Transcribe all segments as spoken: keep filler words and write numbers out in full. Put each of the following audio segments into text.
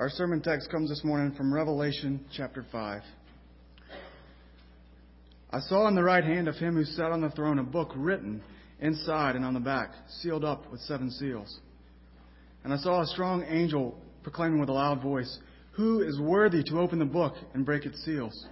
Our sermon text comes this morning from Revelation chapter five. I saw in the right hand of him who sat on the throne a book written inside and on the back, sealed up with seven seals. And I saw a strong angel proclaiming with a loud voice, "Who is worthy to open the book and break its seals?"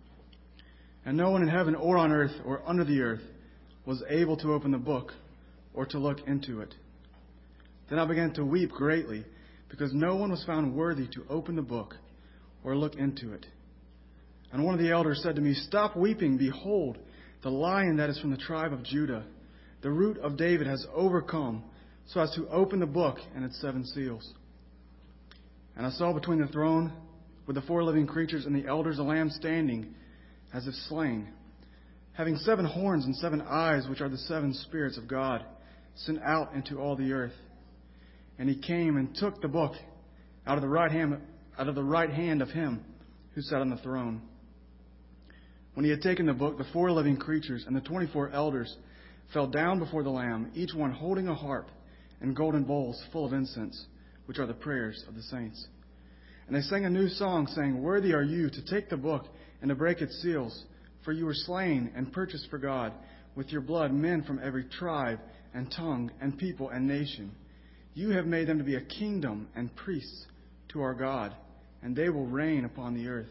And no one in heaven or on earth or under the earth was able to open the book or to look into it. Then I began to weep greatly, because no one was found worthy to open the book or look into it. And one of the elders said to me, "Stop weeping. Behold, the Lion that is from the tribe of Judah, the Root of David, has overcome, so as to open the book and its seven seals." And I saw between the throne with the four living creatures and the elders a lamb standing as if slain, having seven horns and seven eyes, which are the seven spirits of God, sent out into all the earth. And he came and took the book out of the right hand, out of the right hand of him who sat on the throne. When he had taken the book, the four living creatures and the twenty-four elders fell down before the Lamb, each one holding a harp and golden bowls full of incense, which are the prayers of the saints. And they sang a new song, saying, "Worthy are you to take the book and to break its seals, for you were slain and purchased for God with your blood men from every tribe and tongue and people and nation. You have made them to be a kingdom and priests to our God, and they will reign upon the earth."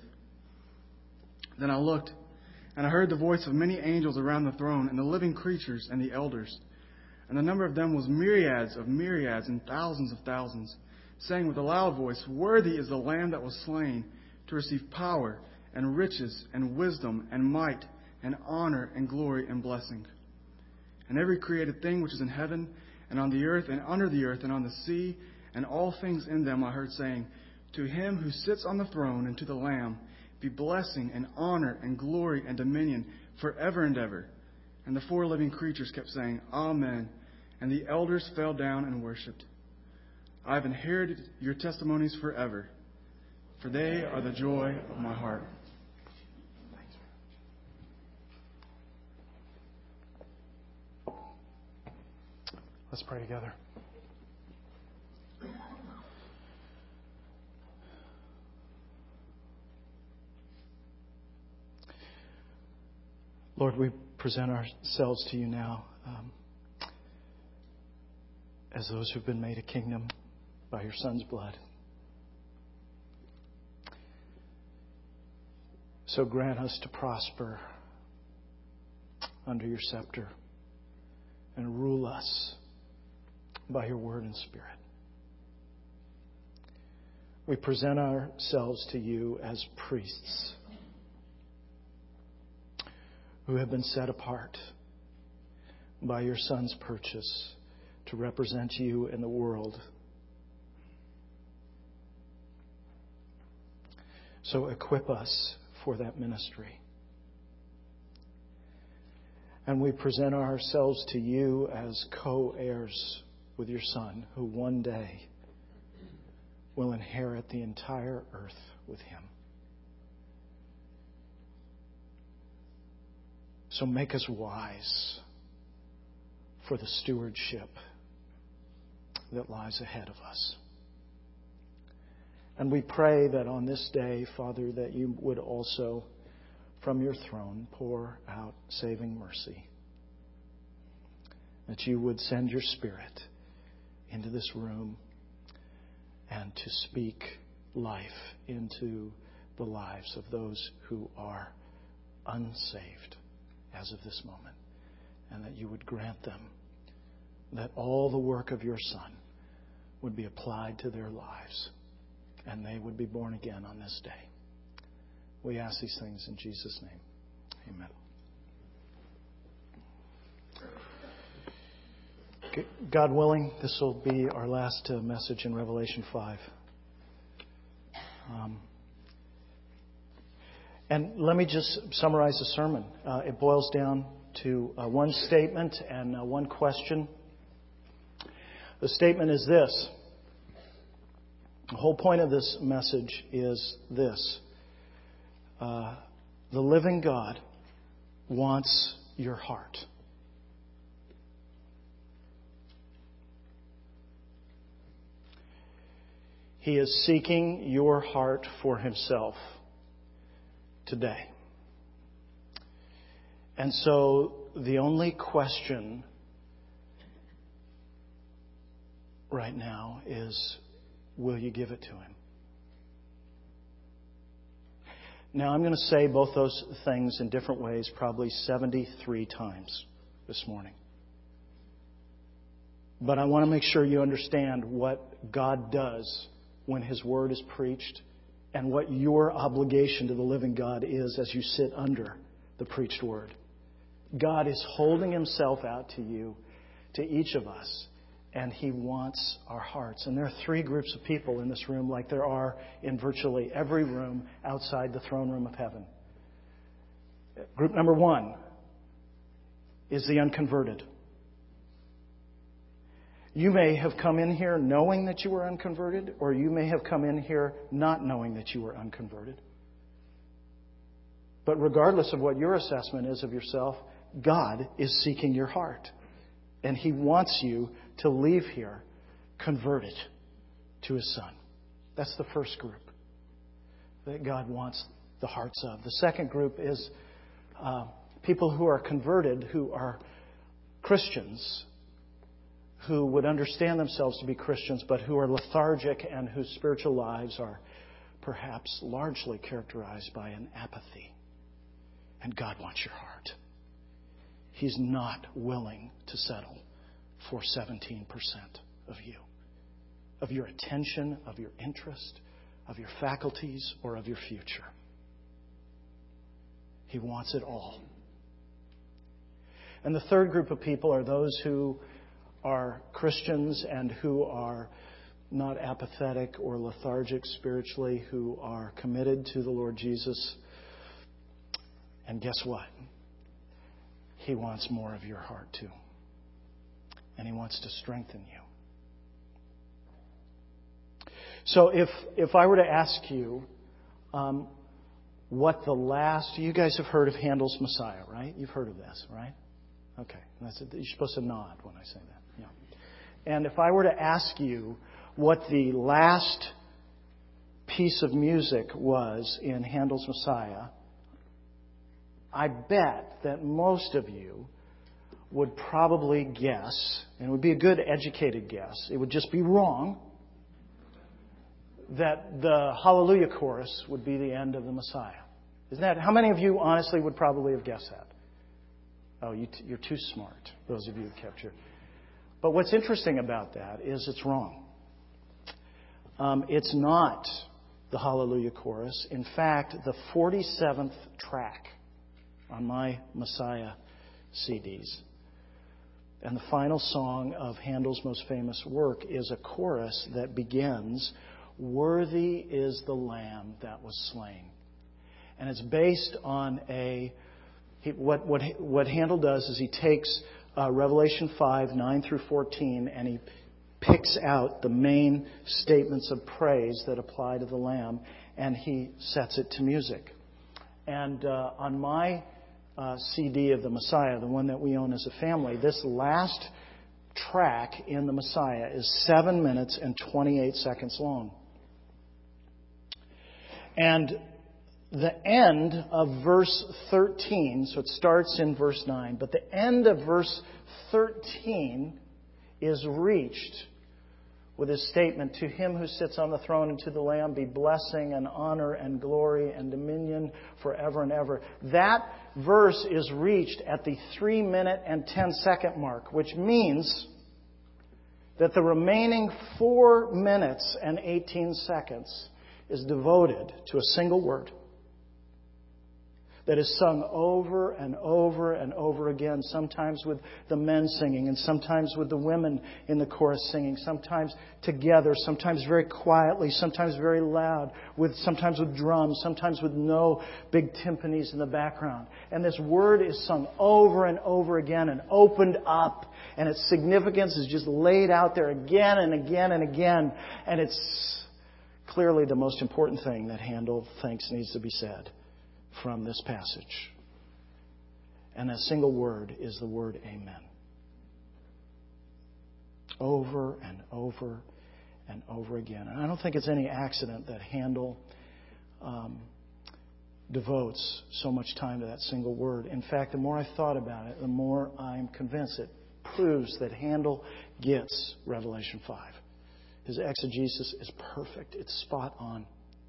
Then I looked, and I heard the voice of many angels around the throne, and the living creatures and the elders. And the number of them was myriads of myriads and thousands of thousands, saying with a loud voice, "Worthy is the Lamb that was slain to receive power and riches and wisdom and might and honor and glory and blessing." And every created thing which is in heaven and on the earth and under the earth and on the sea and all things in them I heard saying, "To him who sits on the throne and to the Lamb be blessing and honor and glory and dominion forever and ever." And the four living creatures kept saying, "Amen." And the elders fell down and worshipped. "I have inherited your testimonies forever, for they are the joy of my heart." Let's pray together. Lord, we present ourselves to you now um, as those who've been made a kingdom by your Son's blood. So grant us to prosper under your scepter and rule us by your word and spirit. We present ourselves to you as priests who have been set apart by your Son's purchase to represent you in the world. So equip us for that ministry. And we present ourselves to you as co-heirs with your Son, who one day will inherit the entire earth with him. So make us wise for the stewardship that lies ahead of us. And we pray that on this day, Father, that you would also, from your throne, pour out saving mercy. That you would send your Spirit into this room and to speak life into the lives of those who are unsaved as of this moment. And that you would grant them that all the work of your Son would be applied to their lives and they would be born again on this day. We ask these things in Jesus' name. Amen. God willing, this will be our last uh, message in Revelation five. Um, and let me just summarize the sermon. Uh, it boils down to uh, one statement and uh, one question. The statement is this. The whole point of this message is this. Uh, the living God wants your heart. He is seeking your heart for Himself today. And so the only question right now is, will you give it to Him? Now, I'm going to say both those things in different ways, probably seventy-three times this morning. But I want to make sure you understand what God does when His Word is preached and what your obligation to the living God is as you sit under the preached Word. God is holding Himself out to you, to each of us, and He wants our hearts. And there are three groups of people in this room, like there are in virtually every room outside the throne room of heaven. Group number one is the unconverted. You may have come in here knowing that you were unconverted, or you may have come in here not knowing that you were unconverted. But regardless of what your assessment is of yourself, God is seeking your heart. And He wants you to leave here converted to His Son. That's the first group that God wants the hearts of. The second group is uh, people who are converted, who are Christians, who would understand themselves to be Christians, but who are lethargic and whose spiritual lives are perhaps largely characterized by an apathy. And God wants your heart. He's not willing to settle for seventeen percent of you, of your attention, of your interest, of your faculties, or of your future. He wants it all. And the third group of people are those who are Christians and who are not apathetic or lethargic spiritually, who are committed to the Lord Jesus. And guess what? He wants more of your heart too. And He wants to strengthen you. So if if I were to ask you um, what the last... You guys have heard of Handel's Messiah, right? You've heard of this, right? Okay. That's it. You're supposed to nod when I say that. Yeah. And if I were to ask you what the last piece of music was in Handel's Messiah, I bet that most of you would probably guess, and it would be a good educated guess, it would just be wrong, that the Hallelujah chorus would be the end of the Messiah. Isn't that? How many of you honestly would probably have guessed that? Oh, you t- you're too smart, those of you who kept your... But what's interesting about that is it's wrong. Um, it's not the Hallelujah chorus. In fact, the forty-seventh track on my Messiah C Ds, and the final song of Handel's most famous work, is a chorus that begins, "Worthy is the Lamb that was slain." And it's based on a... He, what, what, what Handel does is he takes uh, Revelation five, nine through fourteen, and he picks out the main statements of praise that apply to the Lamb, and he sets it to music. And uh, on my uh, C D of the Messiah, the one that we own as a family, this last track in the Messiah is seven minutes and twenty-eight seconds long. And the end of verse thirteen, so it starts in verse nine, but the end of verse thirteen is reached with his statement, "To Him who sits on the throne and to the Lamb be blessing and honor and glory and dominion forever and ever." That verse is reached at the three minute and ten second mark, which means that the remaining four minutes and eighteen seconds is devoted to a single word that is sung over and over and over again, sometimes with the men singing and sometimes with the women in the chorus singing, sometimes together, sometimes very quietly, sometimes very loud, with sometimes with drums, sometimes with no big timpanis in the background. And this word is sung over and over again and opened up, and its significance is just laid out there again and again and again. And it's clearly the most important thing that Handel thinks needs to be said from this passage. And that single word is the word amen. Over and over and over again. And I don't think it's any accident that Handel um, devotes so much time to that single word. In fact, the more I thought about it, the more I'm convinced it proves that Handel gets Revelation five. His exegesis is perfect. It's spot on.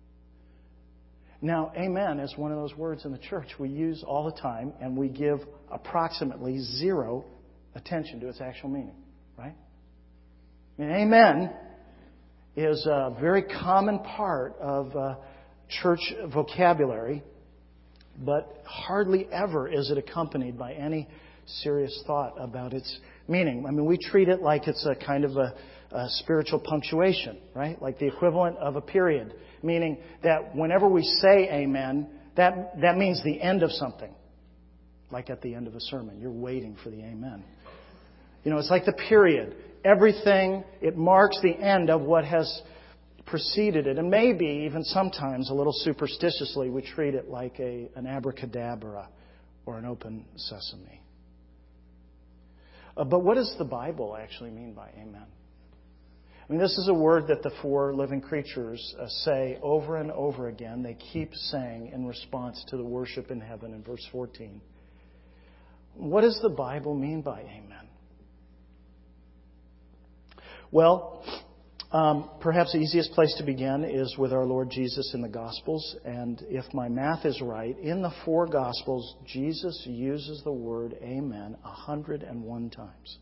Now, amen is one of those words in the church we use all the time, and we give approximately zero attention to its actual meaning, right? I mean, amen is a very common part of uh, church vocabulary, but hardly ever is it accompanied by any serious thought about its meaning. I mean, we treat it like it's a kind of a, a spiritual punctuation, right? Like the equivalent of a period, meaning that whenever we say amen, that, that means the end of something. Like at the end of a sermon, you're waiting for the amen. You know, it's like the period. Everything, it marks the end of what has preceded it. And maybe even sometimes, a little superstitiously, we treat it like a, an abracadabra or an open sesame. Uh, but what does the Bible actually mean by amen? I mean, this is a word that the four living creatures uh, say over and over again. They keep saying in response to the worship in heaven in verse fourteen. What does the Bible mean by amen? Well, um, perhaps the easiest place to begin is with our Lord Jesus in the Gospels. And if my math is right, in the four Gospels, Jesus uses the word amen one hundred one times.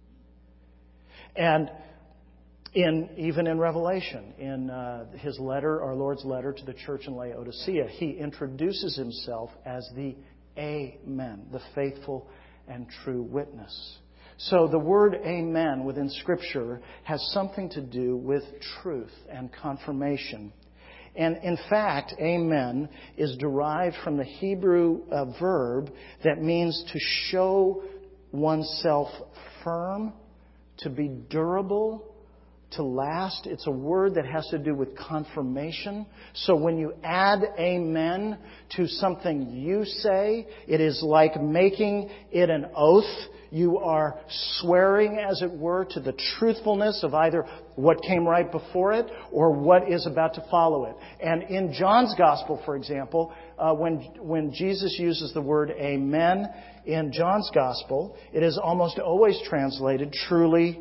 And in even in Revelation, in uh, his letter, our Lord's letter to the church in Laodicea, he introduces himself as the Amen, the faithful and true witness. So the word amen within Scripture has something to do with truth and confirmation. And in fact, amen is derived from the Hebrew uh, verb that means to show oneself firm, to be durable, to last. It's a word that has to do with confirmation. So when you add amen to something you say, it is like making it an oath. You are swearing, as it were, to the truthfulness of either what came right before it or what is about to follow it. And in John's Gospel, for example, uh, when, when Jesus uses the word amen in John's Gospel, it is almost always translated truly.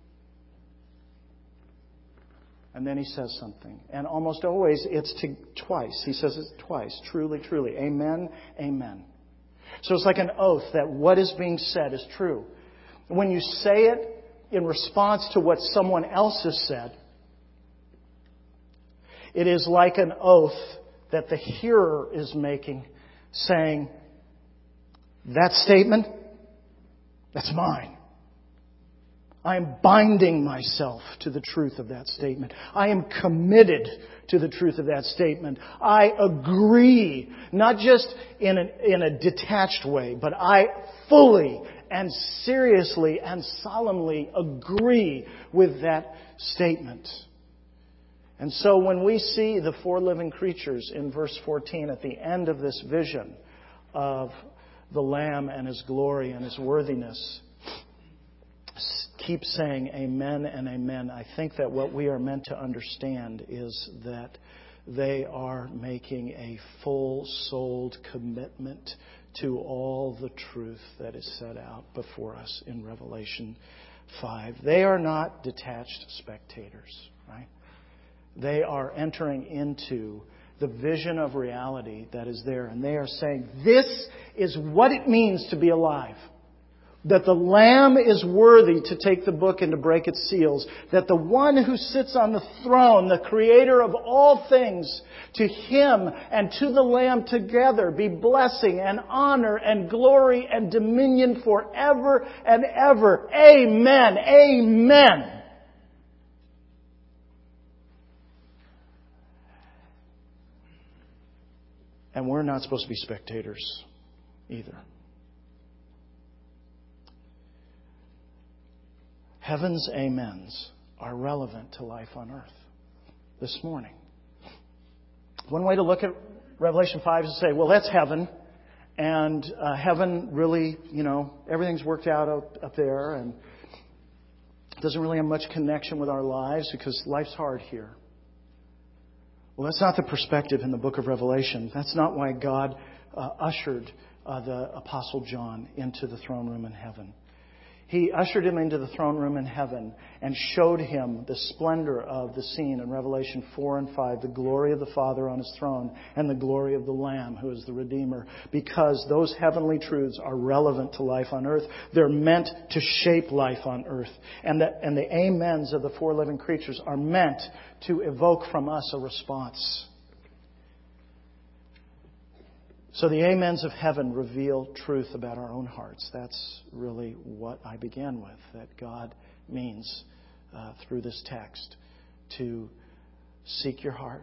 And then he says something. And almost always it's to, twice. He says it twice. Truly, truly. Amen, amen. So it's like an oath that what is being said is true. When you say it in response to what someone else has said, it is like an oath that the hearer is making, saying, that statement, that's mine. I am binding myself to the truth of that statement. I am committed to the truth of that statement. I agree, not just in a, in a detached way, but I fully and seriously and solemnly agree with that statement. And so when we see the four living creatures in verse fourteen at the end of this vision of the Lamb and His glory and His worthiness, keep saying amen and amen, I think that what we are meant to understand is that they are making a full-souled commitment to all the truth that is set out before us in Revelation five. They are not detached spectators, right? They are entering into the vision of reality that is there, and they are saying, this is what it means to be alive. That the Lamb is worthy to take the book and to break its seals. That the one who sits on the throne, the Creator of all things, to Him and to the Lamb together be blessing and honor and glory and dominion forever and ever. Amen. Amen. And we're not supposed to be spectators either. Heaven's amens are relevant to life on earth this morning. One way to look at Revelation five is to say, well, that's heaven. And uh, heaven really, you know, everything's worked out up, up there. And doesn't really have much connection with our lives because life's hard here. Well, that's not the perspective in the book of Revelation. That's not why God uh, ushered uh, the Apostle John into the throne room in heaven. He ushered him into the throne room in heaven and showed him the splendor of the scene in Revelation four and five, the glory of the Father on His throne and the glory of the Lamb who is the Redeemer, because those heavenly truths are relevant to life on earth. They're meant to shape life on earth. And the, and the amens of the four living creatures are meant to evoke from us a response. So the amens of heaven reveal truth about our own hearts. That's really what I began with, that God means uh, through this text to seek your heart.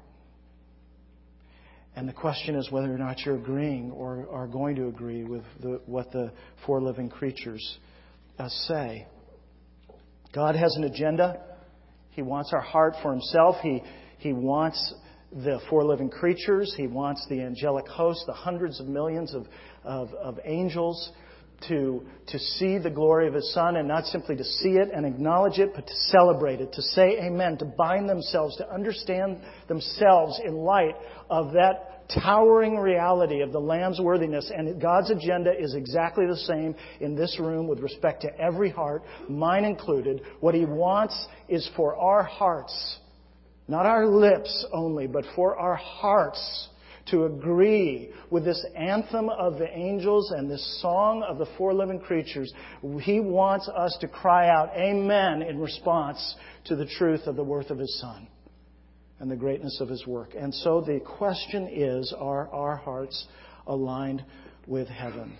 And the question is whether or not you're agreeing or are going to agree with the, what the four living creatures uh, say. God has an agenda. He wants our heart for Himself. He, he wants the four living creatures. He wants the angelic host, the hundreds of millions of, of, of angels, to, to see the glory of His Son, and not simply to see it and acknowledge it, but to celebrate it, to say amen, to bind themselves, to understand themselves in light of that towering reality of the Lamb's worthiness. And God's agenda is exactly the same in this room with respect to every heart, mine included. What He wants is for our hearts, not our lips only, but for our hearts to agree with this anthem of the angels and this song of the four living creatures. He wants us to cry out amen in response to the truth of the worth of His Son and the greatness of His work. And so the question is, are our hearts aligned with heaven?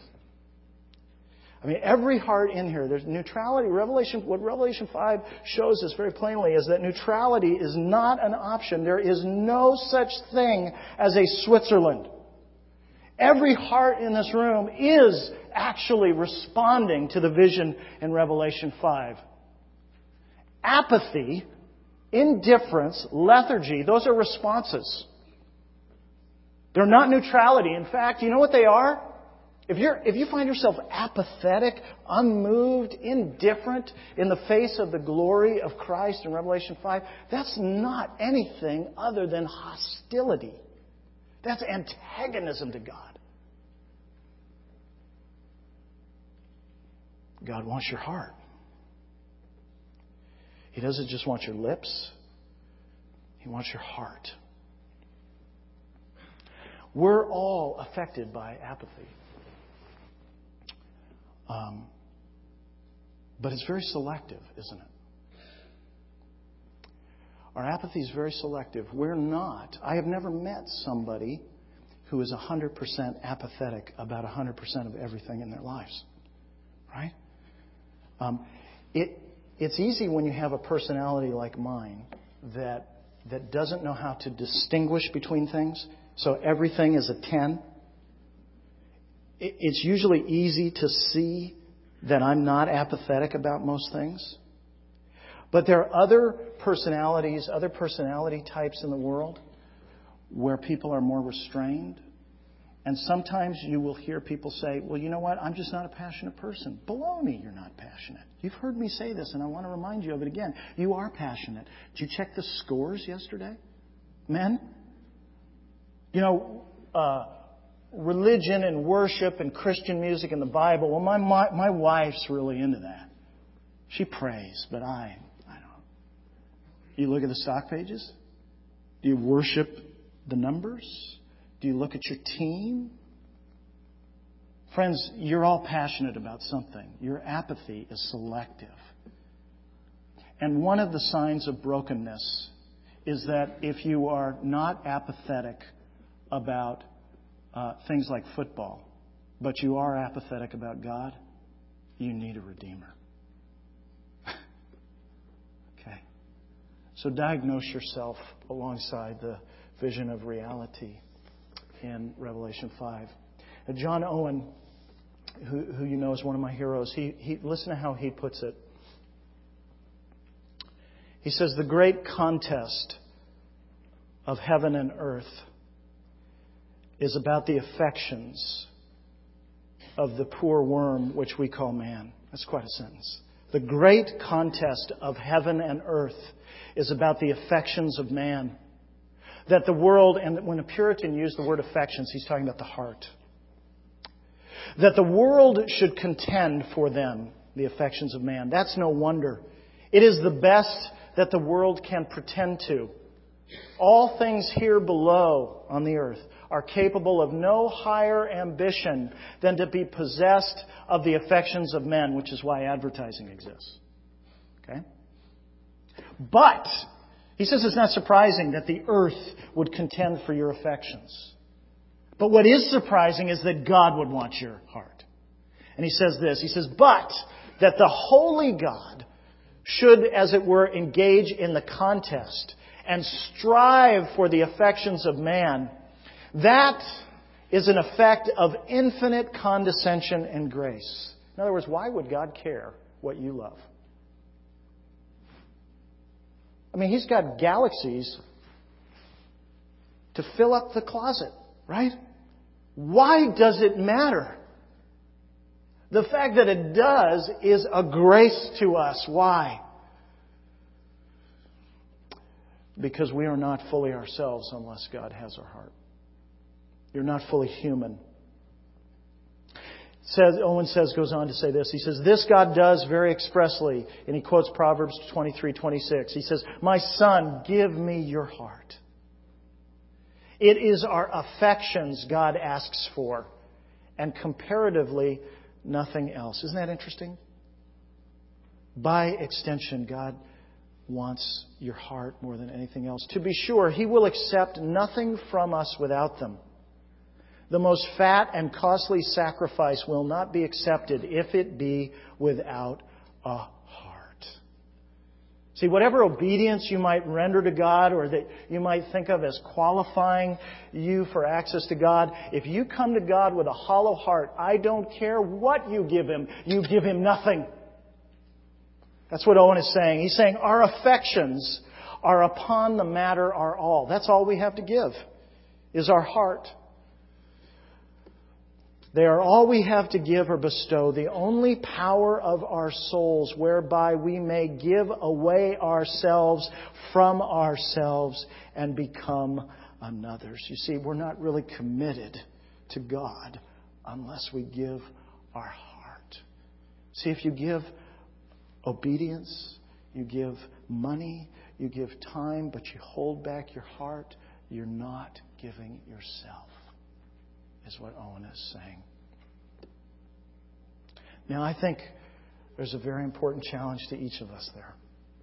I mean, every heart in here, there's neutrality. Revelation, what Revelation five shows us very plainly is that neutrality is not an option. There is no such thing as a Switzerland. Every heart in this room is actually responding to the vision in Revelation five. Apathy, indifference, lethargy, those are responses. They're not neutrality. In fact, you know what they are? If you're, if you find yourself apathetic, unmoved, indifferent in the face of the glory of Christ in Revelation five, that's not anything other than hostility. That's antagonism to God. God wants your heart. He doesn't just want your lips. He wants your heart. We're all affected by apathy. Um, but it's very selective, isn't it? Our apathy is very selective. We're not. I have never met somebody who is one hundred percent apathetic about one hundred percent of everything in their lives. Right? Um, it, it's easy when you have a personality like mine that, that doesn't know how to distinguish between things. So everything is a ten. It's usually easy to see that I'm not apathetic about most things. But there are other personalities, other personality types in the world where people are more restrained. And sometimes you will hear people say, well, you know what? I'm just not a passionate person. Baloney, you're not passionate. You've heard me say this, and I want to remind you of it again. You are passionate. Did you check the scores yesterday? Men? You know, uh, religion and worship and Christian music and the Bible. Well, my, my my wife's really into that. She prays, but I I don't. You look at the stock pages? Do you worship the numbers? Do you look at your team? Friends, you're all passionate about something. Your apathy is selective. And one of the signs of brokenness is that if you are not apathetic about Uh, things like football, but you are apathetic about God, you need a Redeemer. Okay. So diagnose yourself alongside the vision of reality in Revelation five. Now, John Owen, who, who you know is one of my heroes, he, he listen to how he puts it. He says, the great contest of heaven and earth is about the affections of the poor worm which we call man. That's quite a sentence. The great contest of heaven and earth is about the affections of man. That the world, and when a Puritan used the word affections, he's talking about the heart. That the world should contend for them, the affections of man. That's no wonder. It is the best that the world can pretend to. All things here below on the earth are capable of no higher ambition than to be possessed of the affections of men, which is why advertising exists. Okay? But, he says it's not surprising that the earth would contend for your affections. But what is surprising is that God would want your heart. And he says this, he says, but that the holy God should, as it were, engage in the contest and strive for the affections of man. That is an effect of infinite condescension and grace. In other words, why would God care what you love? I mean, He's got galaxies to fill up the closet, right? Why does it matter? The fact that it does is a grace to us. Why? Because we are not fully ourselves unless God has our heart. You're not fully human. Says, Owen says, goes on to say this. He says, this God does very expressly. And he quotes Proverbs twenty-three twenty-six. He says, my son, give me your heart. It is our affections God asks for. And comparatively, nothing else. Isn't that interesting? By extension, God wants your heart more than anything else. To be sure, He will accept nothing from us without them. The most fat and costly sacrifice will not be accepted if it be without a heart. See, whatever obedience you might render to God or that you might think of as qualifying you for access to God, if you come to God with a hollow heart, I don't care what you give Him, you give Him nothing. That's what Owen is saying. He's saying our affections are upon the matter are all. That's all we have to give, is our heart. They are all we have to give or bestow, the only power of our souls whereby we may give away ourselves from ourselves and become another's. You see, we're not really committed to God unless we give our heart. See, if you give obedience, you give money, you give time, but you hold back your heart, you're not giving yourself, is what Owen is saying. Now, I think there's a very important challenge to each of us there.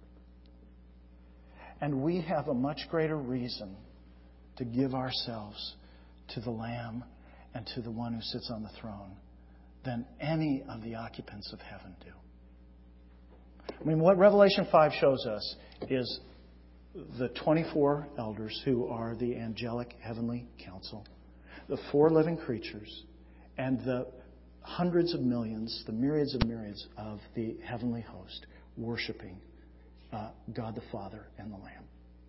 And we have a much greater reason to give ourselves to the Lamb and to the One who sits on the throne than any of the occupants of heaven do. I mean, what Revelation five shows us is the twenty-four elders who are the angelic heavenly council, the four living creatures, and the hundreds of millions, the myriads of myriads of the heavenly host worshiping uh, God the Father and the Lamb.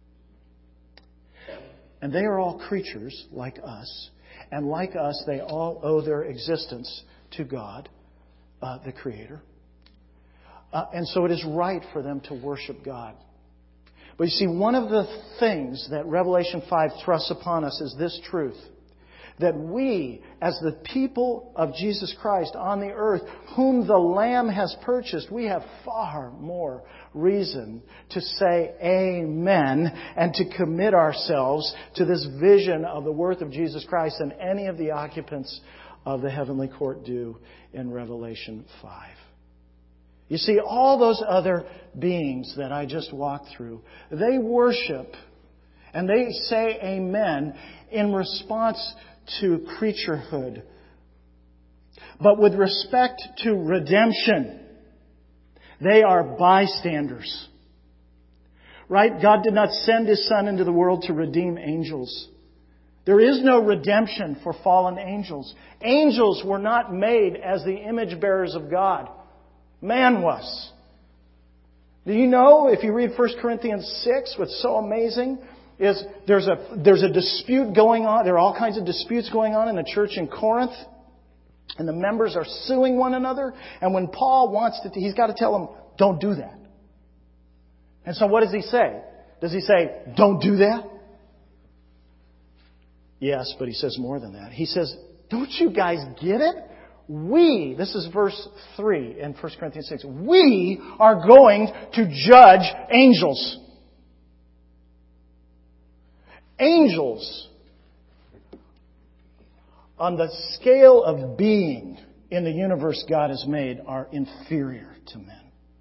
And they are all creatures like us. And like us, they all owe their existence to God, uh, the Creator. Uh, and so it is right for them to worship God. But you see, one of the things that Revelation five thrusts upon us is this truth. That we, as the people of Jesus Christ on the earth, whom the Lamb has purchased, we have far more reason to say amen and to commit ourselves to this vision of the worth of Jesus Christ than any of the occupants of the heavenly court do in Revelation five. You see, all those other beings that I just walked through, they worship and they say amen in response to creaturehood. But with respect to redemption, they are bystanders. Right? God did not send His Son into the world to redeem angels. There is no redemption for fallen angels. Angels were not made as the image bearers of God. Man was. Do you know, if you read First Corinthians six, what's so amazing is there's a there's a dispute going on. There are all kinds of disputes going on in the church in Corinth. And the members are suing one another. And when Paul wants to, he's got to tell them, don't do that. And so what does He say? Does He say, don't do that? Yes, but He says more than that. He says, don't you guys get it? We, this is verse three in First Corinthians six, we are going to judge angels. Angels, on the scale of being in the universe God has made, are inferior to men.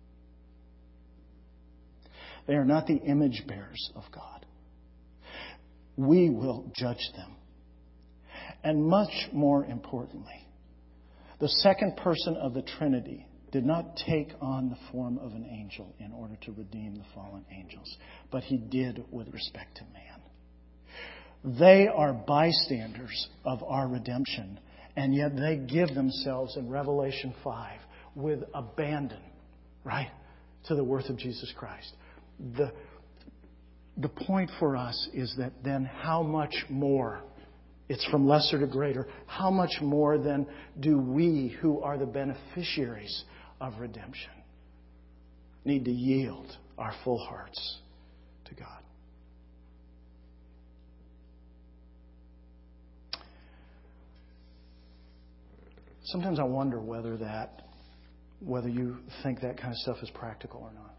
They are not the image bearers of God. We will judge them. And much more importantly, the second person of the Trinity did not take on the form of an angel in order to redeem the fallen angels, but He did with respect to man. They are bystanders of our redemption, and yet they give themselves in Revelation five with abandon, right, to the worth of Jesus Christ. The, the point for us is that then how much more, it's from lesser to greater, how much more then do we who are the beneficiaries of redemption need to yield our full hearts to God. Sometimes I wonder whether that, whether you think that kind of stuff is practical or not.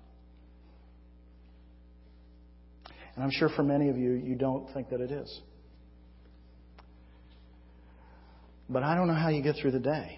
And I'm sure for many of you, you don't think that it is. But I don't know how you get through the day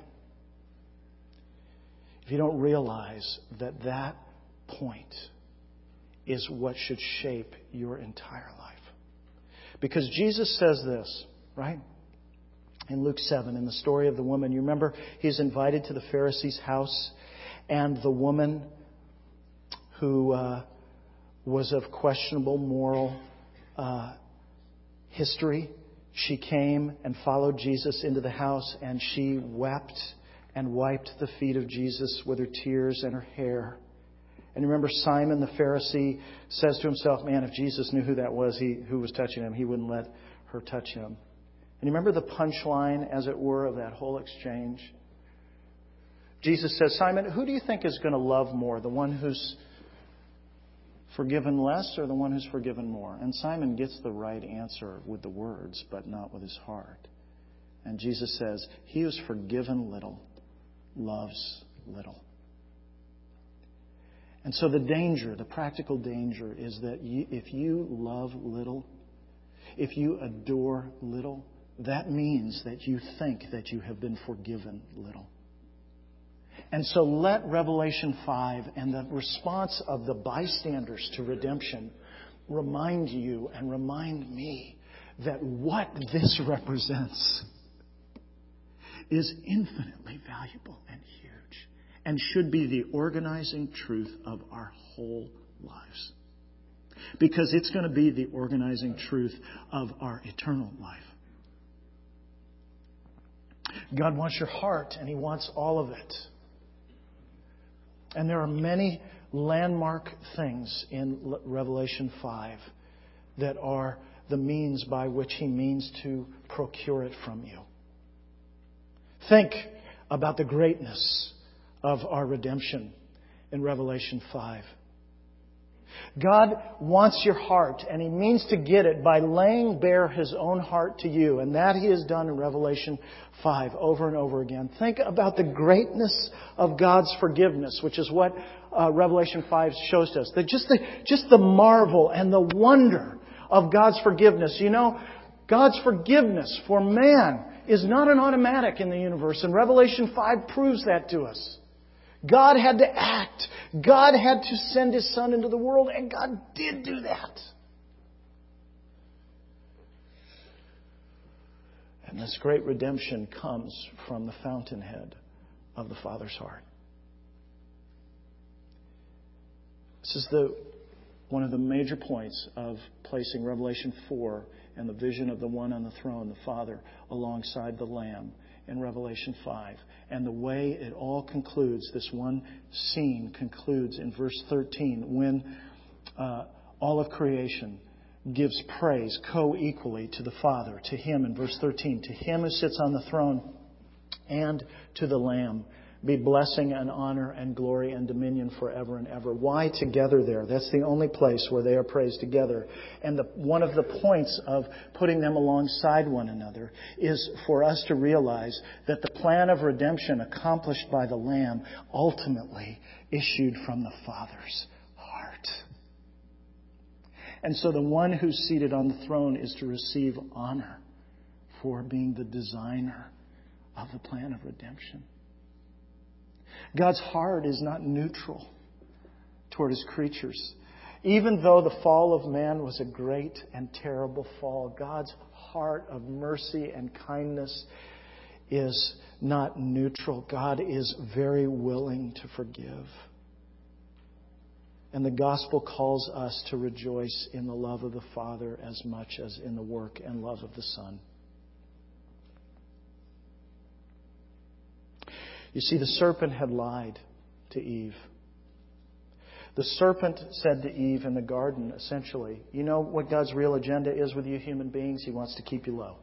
if you don't realize that that point is what should shape your entire life. Because Jesus says this, right? In Luke seven, in the story of the woman, you remember he's invited to the Pharisee's house, and the woman who uh, was of questionable moral uh, history, she came and followed Jesus into the house, and she wept and wiped the feet of Jesus with her tears and her hair. And you remember Simon the Pharisee says to himself, man, if Jesus knew who that was, he who was touching him, he wouldn't let her touch him. And you remember the punchline, as it were, of that whole exchange? Jesus says, Simon, who do you think is going to love more? The one who's forgiven less or the one who's forgiven more? And Simon gets the right answer with the words, but not with his heart. And Jesus says, he who's forgiven little loves little. And so the danger, the practical danger, is that you, if you love little, if you adore little, that means that you think that you have been forgiven little. And so let Revelation five and the response of the bystanders to redemption remind you and remind me that what this represents is infinitely valuable and huge and should be the organizing truth of our whole lives. Because it's going to be the organizing truth of our eternal life. God wants your heart, and He wants all of it. And there are many landmark things in Revelation five that are the means by which He means to procure it from you. Think about the greatness of our redemption in Revelation five. God wants your heart, and He means to get it by laying bare His own heart to you. And that He has done in Revelation five over and over again. Think about the greatness of God's forgiveness, which is what uh, Revelation five shows to us. That just the, just the marvel and the wonder of God's forgiveness. You know, God's forgiveness for man is not an automatic in the universe. And Revelation five proves that to us. God had to act. God had to send His Son into the world, and God did do that. And this great redemption comes from the fountainhead of the Father's heart. This is the one of the major points of placing Revelation four and the vision of the one on the throne, the Father, alongside the Lamb in Revelation five. And the way it all concludes, this one scene concludes in verse thirteen, when uh, all of creation gives praise co-equally to the Father, to Him in verse thirteen, to Him who sits on the throne and to the Lamb. be blessing and honor and glory and dominion forever and ever. Why together there? That's the only place where they are praised together. And the, one of the points of putting them alongside one another is for us to realize that the plan of redemption accomplished by the Lamb ultimately issued from the Father's heart. And so the one who's seated on the throne is to receive honor for being the designer of the plan of redemption. God's heart is not neutral toward His creatures. Even though the fall of man was a great and terrible fall, God's heart of mercy and kindness is not neutral. God is very willing to forgive. And the gospel calls us to rejoice in the love of the Father as much as in the work and love of the Son. You see, the serpent had lied to Eve. The serpent said to Eve in the garden, essentially, you know what God's real agenda is with you human beings? He wants to keep you low.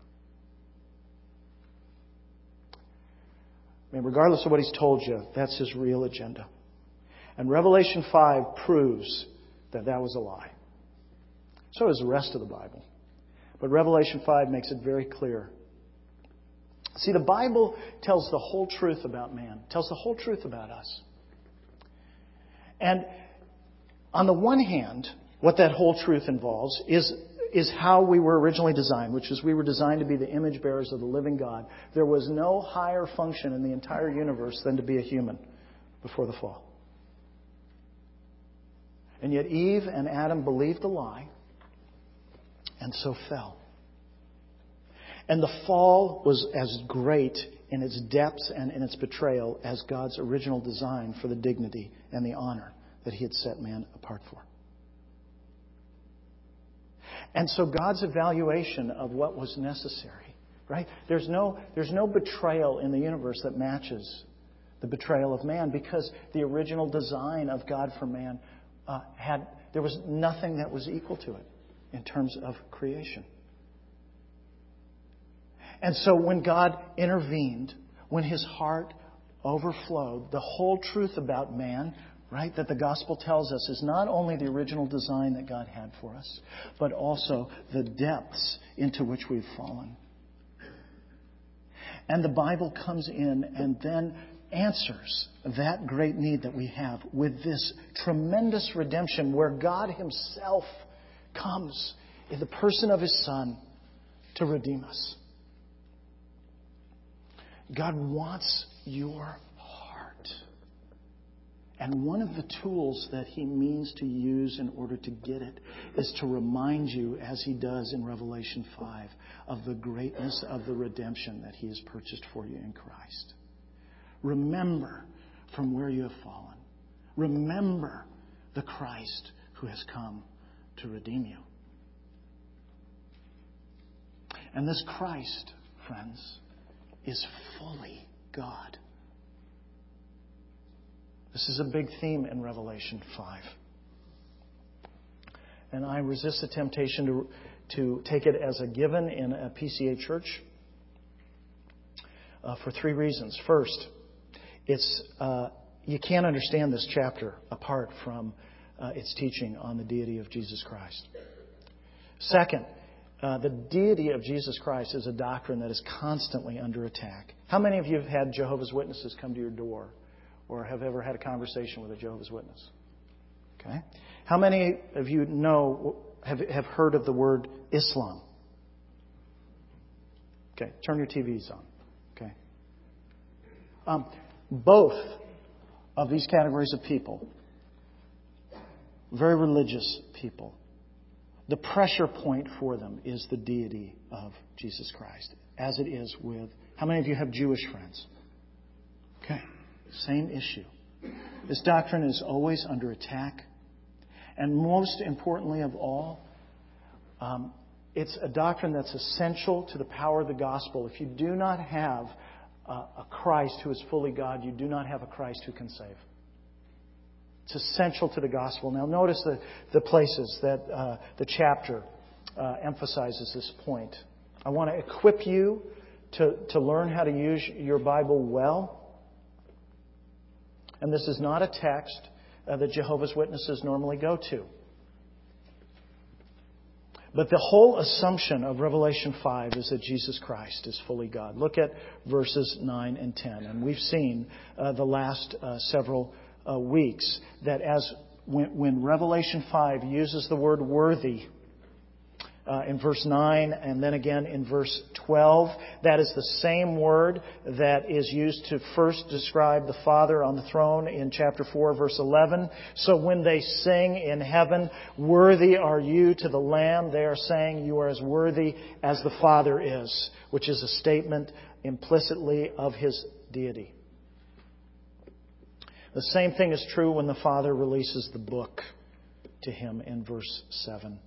I mean, regardless of what He's told you, that's His real agenda. And Revelation five proves that that was a lie. So is the rest of the Bible. But Revelation five makes it very clear. See, the Bible tells the whole truth about man, tells the whole truth about us. And on the one hand, what that whole truth involves is, is how we were originally designed, which is we were designed to be the image bearers of the living God. There was no higher function in the entire universe than to be a human before the fall. And yet Eve and Adam believed the lie and so fell. And the fall was as great in its depths and in its betrayal as God's original design for the dignity and the honor that He had set man apart for. And so God's evaluation of what was necessary, right? There's no, there's no betrayal in the universe that matches the betrayal of man, because the original design of God for man uh, had, there was nothing that was equal to it in terms of creation. And so when God intervened, when His heart overflowed, the whole truth about man, right, that the gospel tells us is not only the original design that God had for us, but also the depths into which we've fallen. And the Bible comes in and then answers that great need that we have with this tremendous redemption where God Himself comes in the person of His Son to redeem us. God wants your heart. And one of the tools that He means to use in order to get it is to remind you, as He does in Revelation five, of the greatness of the redemption that He has purchased for you in Christ. Remember from where you have fallen. Remember the Christ who has come to redeem you. And this Christ, friends, is fully God. This is a big theme in Revelation five. And I resist the temptation to, to take it as a given in a P C A church uh, for three reasons. First, it's uh, you can't understand this chapter apart from uh, its teaching on the deity of Jesus Christ. Second, Uh, the deity of Jesus Christ is a doctrine that is constantly under attack. How many of you have had Jehovah's Witnesses come to your door or have ever had a conversation with a Jehovah's Witness? Okay. How many of you know, have, have heard of the word Islam? Okay. Turn your T Vs on. Okay. Um, both of these categories of people, very religious people, the pressure point for them is the deity of Jesus Christ, as it is with... How many of you have Jewish friends? Okay, same issue. This doctrine is always under attack. And most importantly of all, um, it's a doctrine that's essential to the power of the gospel. If you do not have a, a Christ who is fully God, you do not have a Christ who can save. It's essential to the gospel. Now, notice the, the places that uh, the chapter uh, emphasizes this point. I want to equip you to, to learn how to use your Bible well. And this is not a text uh, that Jehovah's Witnesses normally go to. But the whole assumption of Revelation five is that Jesus Christ is fully God. Look at verses nine and ten. And we've seen uh, the last uh, several uh, weeks that as when, when Revelation five uses the word worthy uh, in verse nine and then again in verse twelve, that is the same word that is used to first describe the Father on the throne in chapter four, verse eleven. So when they sing in heaven, "Worthy are you to the Lamb," they are saying you are as worthy as the Father is, which is a statement implicitly of His deity. The same thing is true when the Father releases the book to Him in verse seven.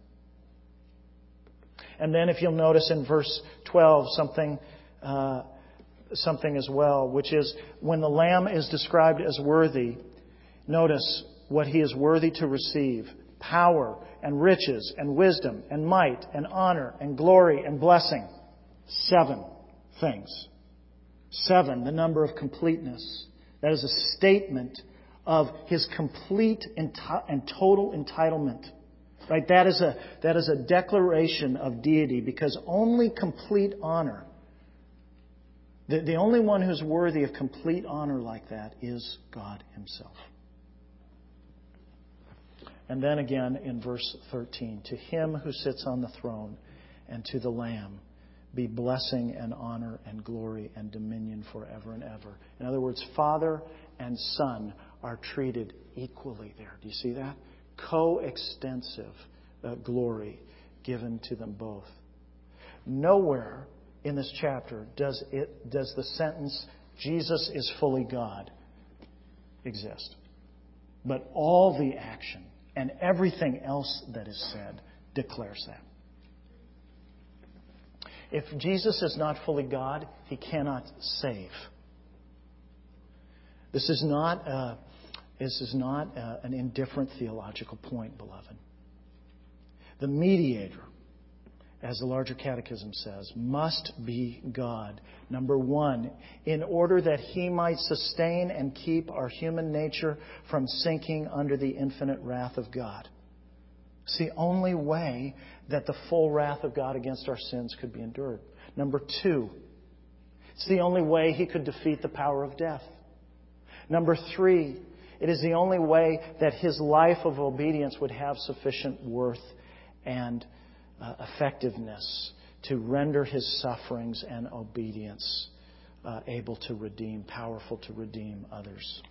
And then if you'll notice in verse twelve something uh, something as well, which is when the Lamb is described as worthy, notice what He is worthy to receive: power and riches and wisdom and might and honor and glory and blessing. Seven things. Seven, the number of completeness. That is a statement of His complete and total entitlement. Right? That is a, that is a declaration of deity, because only complete honor, the, the only one who's worthy of complete honor like that is God Himself. And then again in verse thirteen, "To Him who sits on the throne and to the Lamb be blessing and honor and glory and dominion forever and ever." In other words, Father and Son are treated equally there. Do you see that? Coextensive uh, glory given to them both. Nowhere in this chapter does it does the sentence "Jesus is fully God" exist. But all the action and everything else that is said declares that. If Jesus is not fully God, He cannot save. This is not a This is not uh, an indifferent theological point, beloved. The mediator, as the larger catechism says, must be God. Number one, in order that He might sustain and keep our human nature from sinking under the infinite wrath of God. It's the only way that the full wrath of God against our sins could be endured. Number two, it's the only way He could defeat the power of death. Number three, it is the only way that His life of obedience would have sufficient worth and uh, effectiveness to render His sufferings and obedience uh, able to redeem, powerful to redeem others.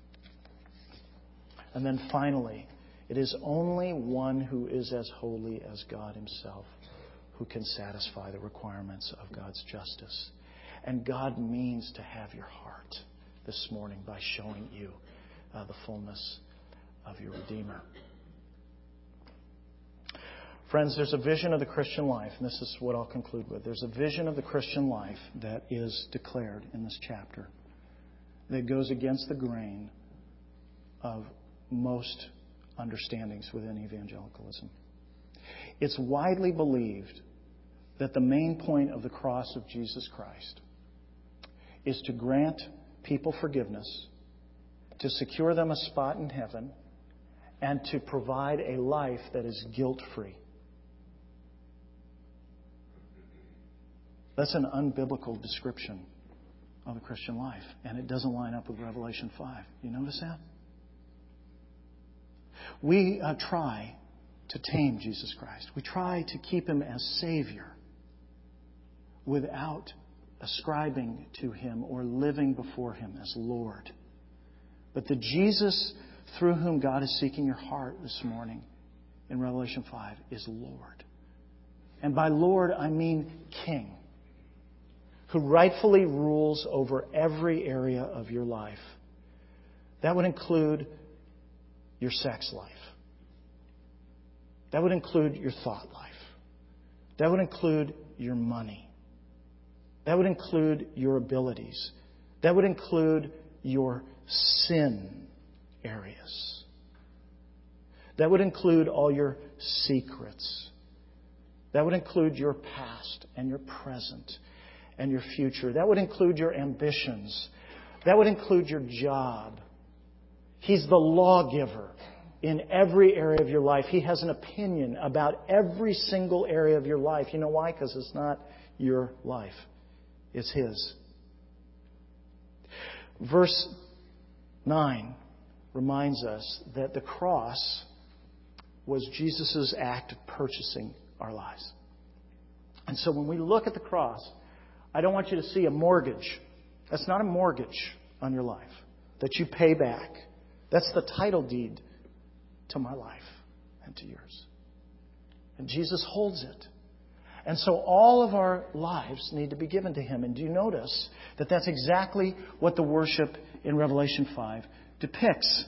And then finally, it is only one who is as holy as God Himself who can satisfy the requirements of God's justice. And God means to have your heart this morning by showing you Uh, the fullness of your Redeemer. Friends, there's a vision of the Christian life, and this is what I'll conclude with. There's a vision of the Christian life that is declared in this chapter that goes against the grain of most understandings within evangelicalism. It's widely believed that the main point of the cross of Jesus Christ is to grant people forgiveness, to secure them a spot in heaven, and to provide a life that is guilt-free. That's an unbiblical description of the Christian life, and it doesn't line up with Revelation five. You notice that? We uh, try to tame Jesus Christ. We try to keep Him as Savior without ascribing to Him or living before Him as Lord. But the Jesus through whom God is seeking your heart this morning in Revelation five is Lord. And by Lord, I mean King, who rightfully rules over every area of your life. That would include your sex life. That would include your thought life. That would include your money. That would include your abilities. That would include your sin areas. That would include all your secrets. That would include your past and your present and your future. That would include your ambitions. That would include your job. He's the lawgiver in every area of your life. He has an opinion about every single area of your life. You know why? Because it's not your life. It's His. Verse nine reminds us that the cross was Jesus' act of purchasing our lives. And so when we look at the cross, I don't want you to see a mortgage. That's not a mortgage on your life that you pay back. That's the title deed to my life and to yours. And Jesus holds it. And so all of our lives need to be given to Him. And do you notice that that's exactly what the worship in Revelation five depicts?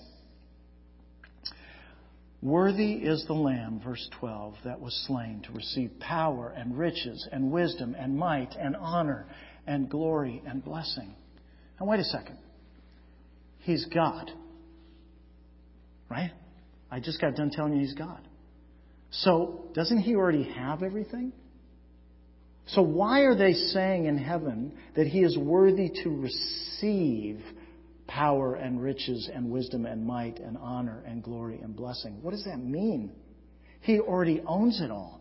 Worthy is the Lamb, verse twelve, that was slain to receive power and riches and wisdom and might and honor and glory and blessing. Now wait a second. He's God. Right? I just got done telling you He's God. So doesn't He already have everything? So why are they saying in heaven that He is worthy to receive power and riches and wisdom and might and honor and glory and blessing? What does that mean? He already owns it all.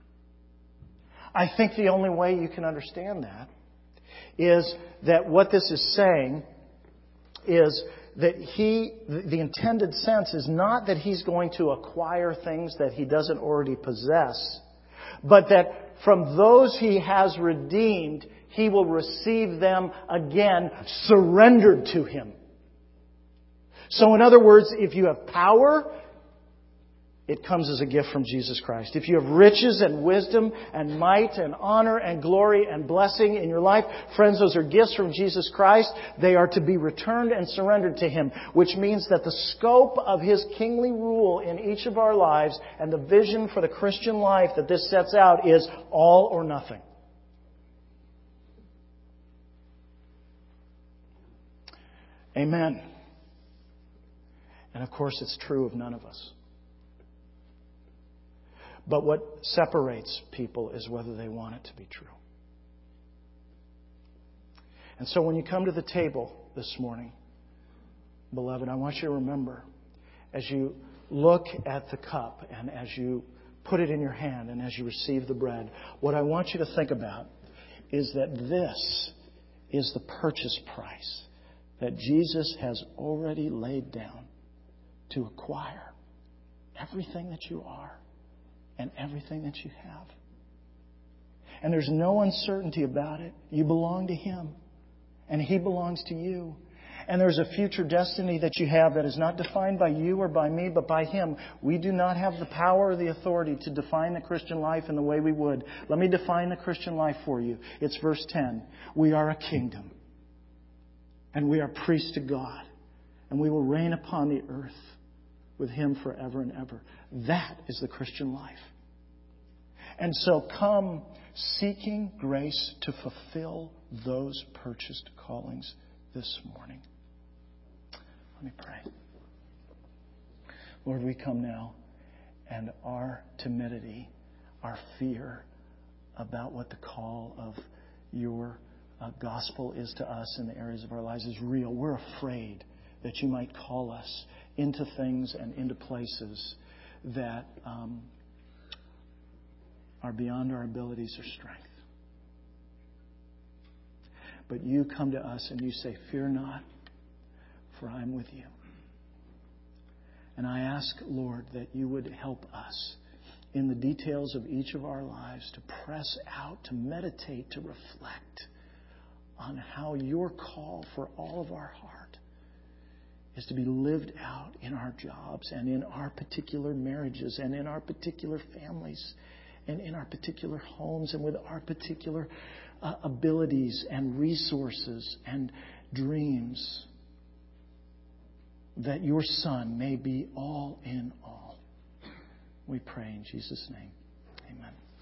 I think the only way you can understand that is that what this is saying is that He, the intended sense is not that He's going to acquire things that He doesn't already possess, but that from those He has redeemed, He will receive them again, surrendered to Him. So in other words, if you have power, it comes as a gift from Jesus Christ. If you have riches and wisdom and might and honor and glory and blessing in your life, friends, those are gifts from Jesus Christ. They are to be returned and surrendered to Him, which means that the scope of His kingly rule in each of our lives and the vision for the Christian life that this sets out is all or nothing. Amen. And of course, it's true of none of us. But what separates people is whether they want it to be true. And so when you come to the table this morning, beloved, I want you to remember, as you look at the cup and as you put it in your hand and as you receive the bread, what I want you to think about is that this is the purchase price that Jesus has already laid down to acquire everything that you are and everything that you have. And there's no uncertainty about it. You belong to Him, and He belongs to you. And there's a future destiny that you have that is not defined by you or by me, but by Him. We do not have the power or the authority to define the Christian life in the way we would. Let me define the Christian life for you. It's verse ten. We are a kingdom, and we are priests to God, and we will reign upon the earth with Him forever and ever. That is the Christian life. And so come seeking grace to fulfill those purchased callings this morning. Let me pray. Lord, we come now, and our timidity, our fear about what the call of your uh, gospel is to us in the areas of our lives is real. We're afraid that you might call us into things and into places that um, are beyond our abilities or strength. But you come to us and you say, "Fear not, for I am with you." And I ask, Lord, that you would help us in the details of each of our lives to press out, to meditate, to reflect on how your call for all of our heart is to be lived out in our jobs and in our particular marriages and in our particular families and in our particular homes and with our particular uh, abilities and resources and dreams, that your Son may be all in all. We pray in Jesus' name. Amen.